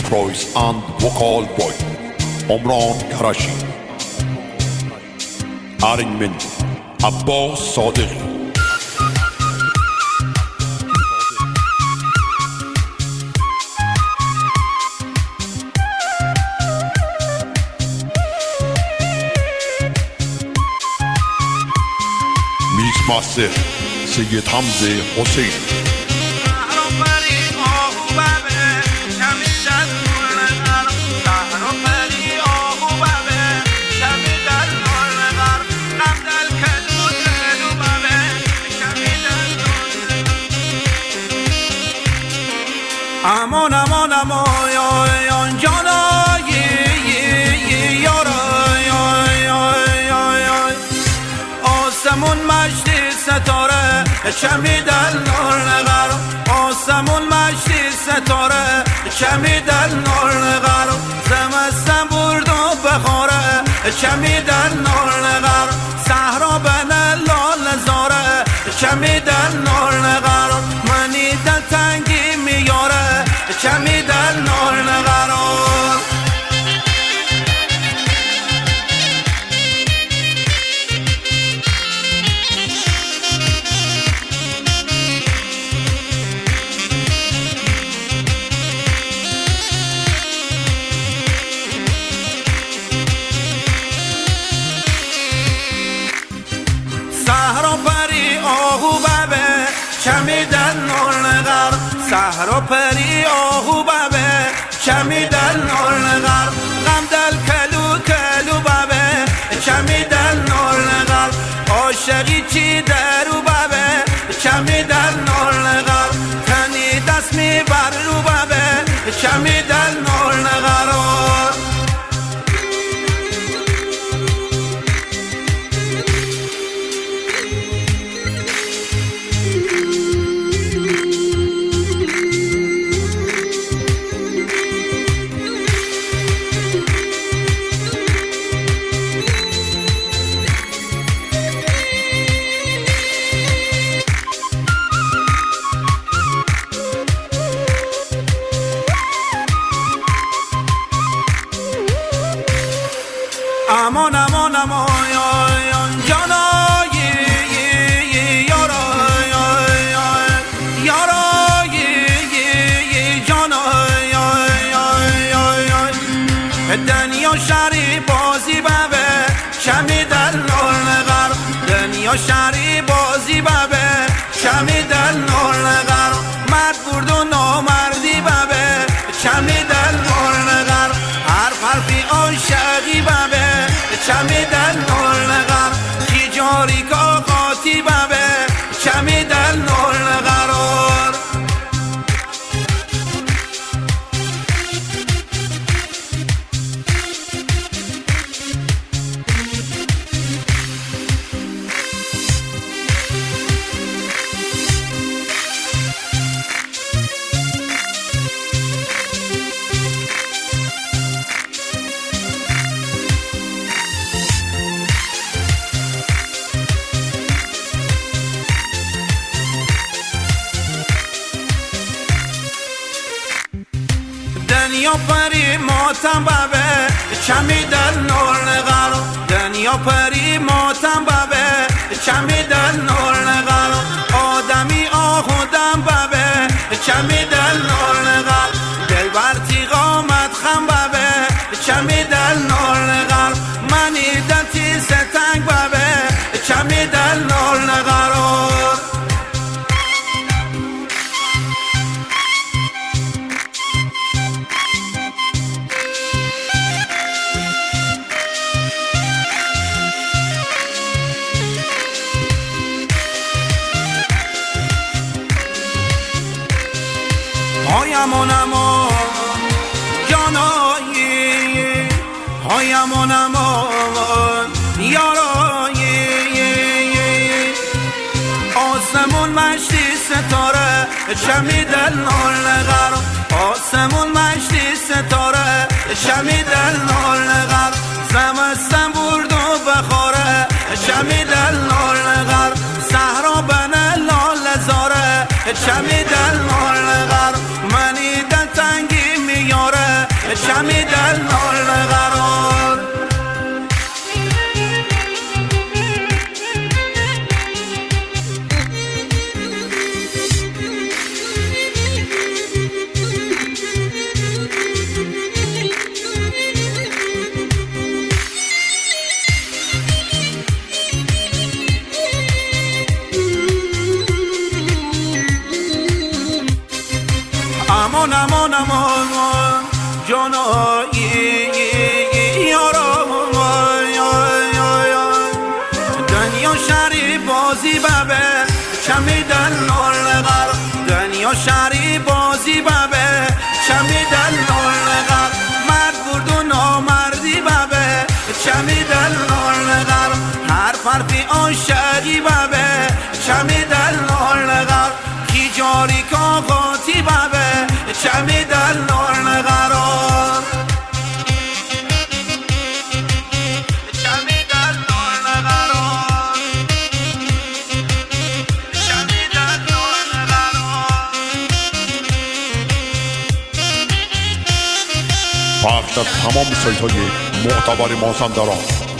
Price and vocal boy عمران کرشی. Arrangement عباس صادقی. میکس ماستر سید حمزه حسین. امان امان امان جانای آسمون مشتی ستاره چمی دل نور نگر آسمون مشتی ستاره چمی دل نور نگر زمستن برد و بخاره چمی دل نور نگر صحرا بن لال زاره چمی دل نور نگر منی دل تنگی میاره چمی دل نور نگر چمی دل نور نگر صحرا پری آهو بابه چمی دل نور نگر غم دل کلو کلو بابه چمی دل نور نگر عاشقی چی درو بابه چمی دل نور نگر تنی دست می بر رو بابه چمی دل نور نگر امان امان امان جانای یارای جانای دنیا شری بازی بابه چمی دل نور نگر دنیا شری بازی بابه چمی دل نور نگر مرد برد و نامردی بابه چمی دل نور نگر حرفی عاشقی بابه چمی دل نور نگر تیجاری کا قاطی بابه چمی دل نور نگر دنیا پری ماتم بابه چمی دل نور نگر دنیا پری ماتم بابه چمی دل نور نگر آدمی آخودم بابه چمی دل نور نگر دل برتی قامت خم بابه چمی دل نور نگر منی دلتی ستنگ بابه چمی دل نور نگر هایم نما جانایی هایم نما یارایی آسمون مشتی ستاره چمی دل نور نگر آسمون مشتی ستاره چمی دل نور نگر زمستن برد و بخاره چمی دل نور نگر صحرا بن لال زاره چمی دل نور نگر منی دل تنگی میاره بازی بابه چمیدن نرغر دنیا شهری بازی بابه چمیدن نرغر مرد برد و نامردی بابه چمیدن نرغر هر حرفی عاشقی بابه چمیدن نرغر کی جاری کاغاتی بابه چمیدن نرغر پخش از تمام سایت های معتبر مازندران.